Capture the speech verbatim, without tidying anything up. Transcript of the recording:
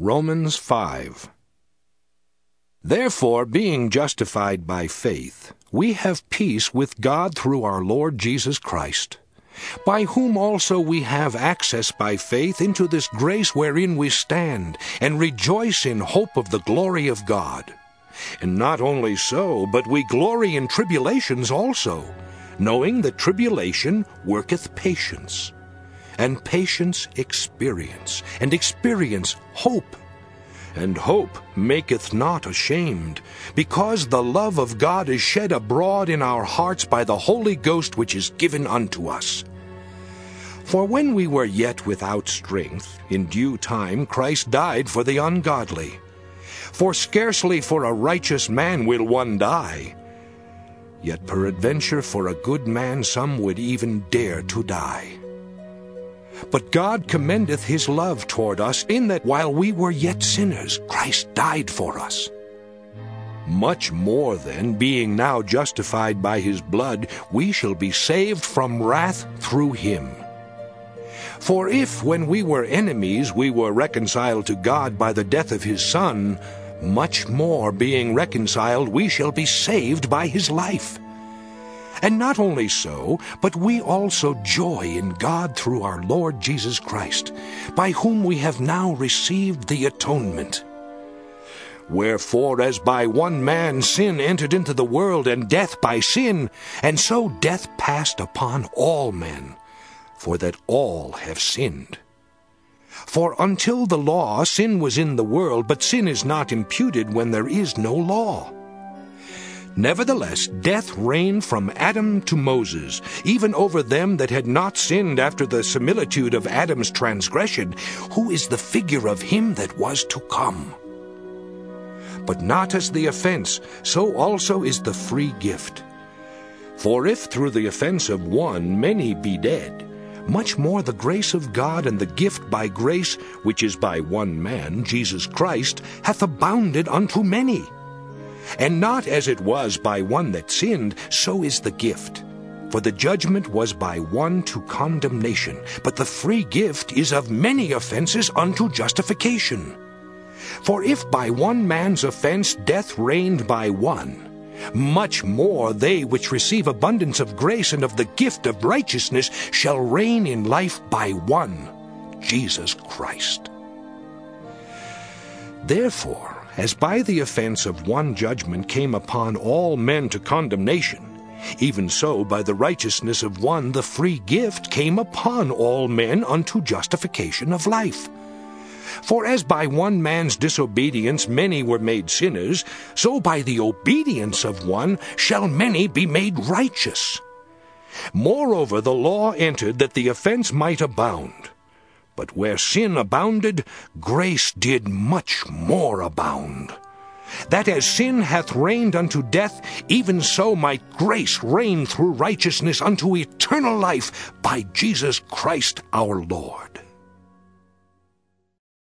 Romans five. Therefore, being justified by faith, we have peace with God through our Lord Jesus Christ, by whom also we have access by faith into this grace wherein we stand, and rejoice in hope of the glory of God. And not only so, but we glory in tribulations also, knowing that tribulation worketh patience, and patience experience, and experience hope. And hope maketh not ashamed, because the love of God is shed abroad in our hearts by the Holy Ghost which is given unto us. For when we were yet without strength, in due time Christ died for the ungodly. For scarcely for a righteous man will one die, yet peradventure for a good man some would even dare to die. But God commendeth his love toward us, in that while we were yet sinners, Christ died for us. Much more then, being now justified by his blood, we shall be saved from wrath through him. For if, when we were enemies, we were reconciled to God by the death of his Son, much more, being reconciled, we shall be saved by his life. And not only so, but we also joy in God through our Lord Jesus Christ, by whom we have now received the atonement. Wherefore, as by one man sin entered into the world, and death by sin, and so death passed upon all men, for that all have sinned. For until the law, sin was in the world, but sin is not imputed when there is no law. Nevertheless, death reigned from Adam to Moses, even over them that had not sinned after the similitude of Adam's transgression, who is the figure of him that was to come. But not as the offense, so also is the free gift. For if through the offense of one many be dead, much more the grace of God and the gift by grace, which is by one man, Jesus Christ, hath abounded unto many. And not as it was by one that sinned, so is the gift. For the judgment was by one to condemnation, but the free gift is of many offenses unto justification. For if by one man's offense death reigned by one, much more they which receive abundance of grace and of the gift of righteousness shall reign in life by one, Jesus Christ. Therefore, as by the offense of one judgment came upon all men to condemnation, even so by the righteousness of one the free gift came upon all men unto justification of life. For as by one man's disobedience many were made sinners, so by the obedience of one shall many be made righteous. Moreover, the law entered that the offense might abound. But where sin abounded, grace did much more abound. That as sin hath reigned unto death, even so might grace reign through righteousness unto eternal life by Jesus Christ our Lord.